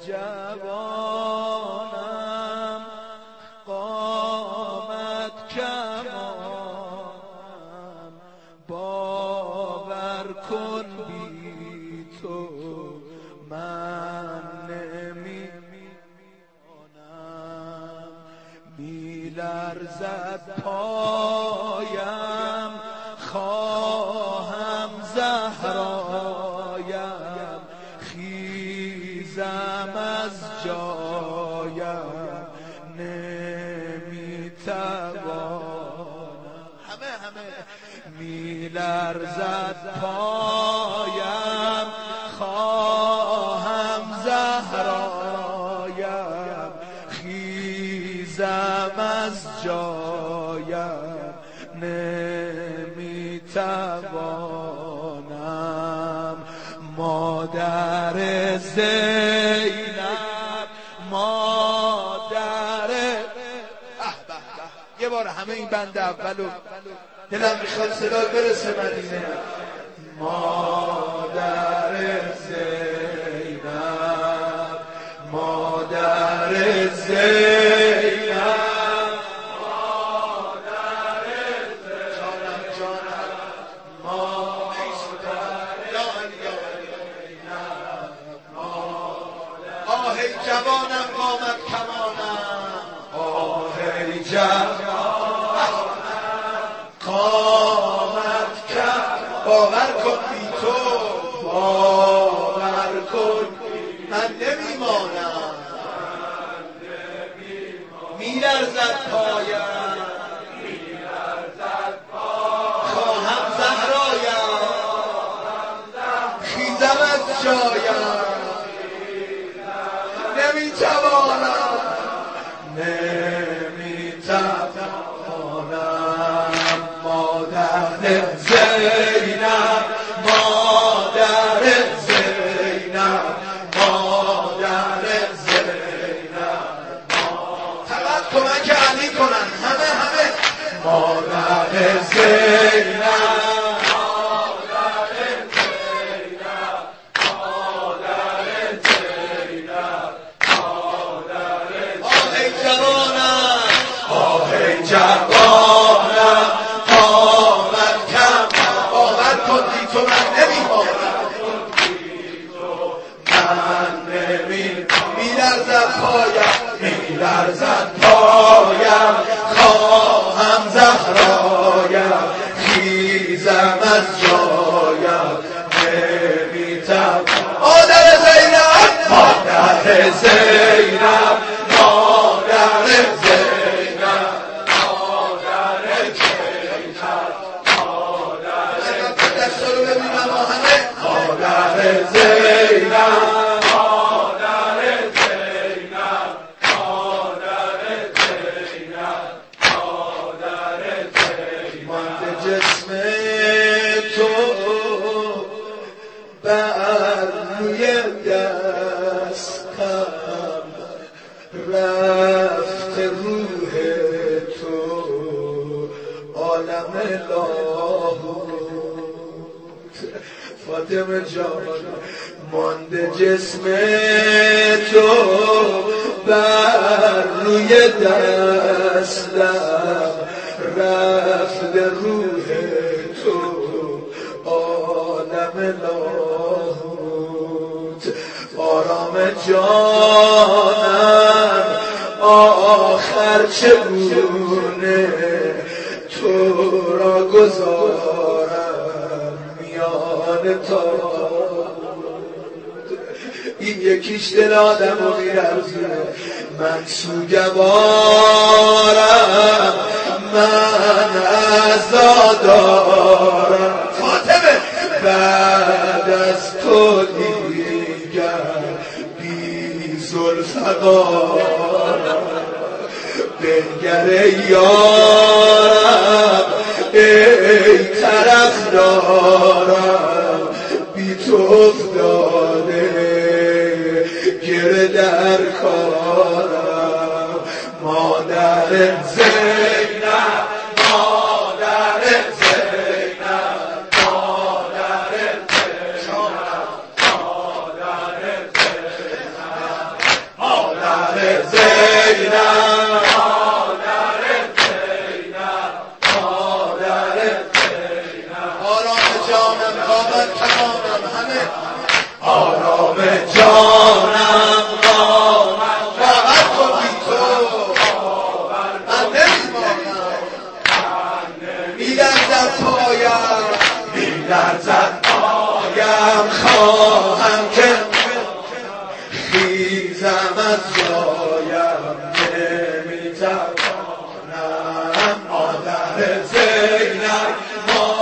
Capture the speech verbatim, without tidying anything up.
جوانم قامت کمانم باور کن بی تو من نمیمانم میلرزد پایم خواهم زهرایم خیزم از جایم نمیتوانم همه همه میلرزد پایم خواهم زهرایم خیزم از جایم نمیتوانم مادر زینب مادر یه بار همه این بند اولو دلم میخواد صدا برسه مدینه مادر زینب مادر زینب جوانم قامت کمانم آه ای جوانم قامت کم باور کن بی تو باور کن من نمیمانم میلرزد پایم خواهم زهرایم خیزم از جایم نمیتوانم نمیتوانم مادر زینب مادر زینب مادر زینب فقط کمک علی کنن همه همه مادر زینب جوانم قامت کم باور کن بی تو من نمیمانم من نمی میلرزد پایم میلرزد پایم خواهم زهرایم خیزم از جایم نمیتوانم مادر زینب مادر زینب مادر زینب مادر زینب مادر زینب مادر زینب مادر زینب مانده جسم تو بر روی دستم رفت روح تو عالم لاهوت فاطمه جان مانده جسم تو بر روی دستم رفت روح تو عالم لاهوت آرام جانم آخر چگونه تو را گذارم میان تا این یکیش دل آدم و میرزونه من سوگوارم من عزادارم فاطمه بعد از تو دیگر بی زلفقارم بنگر یارم ای طرف دارم بی تو افتاده گره در کارم مادر زینب مادر زینب مادر زینب مادر زینب زینب مادر زینب مادر زینب آرام جانم قامت تمامم همه آرام جانم قامت باور کن بی تو من نمیمانم میلرزد پایم میلرزد پایم خواهم که خیزم از جایم نمیتوانم مادر زینب